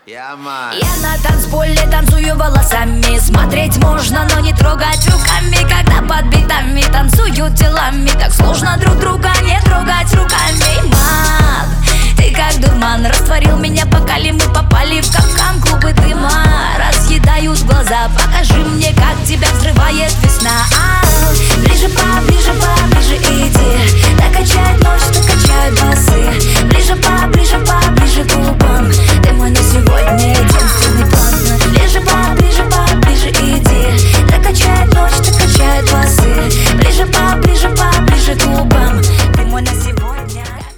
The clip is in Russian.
Я на танцполе танцую волосами. Смотреть можно, но не трогать руками. Когда под битами танцуют телами, так сложно друг друга не трогать.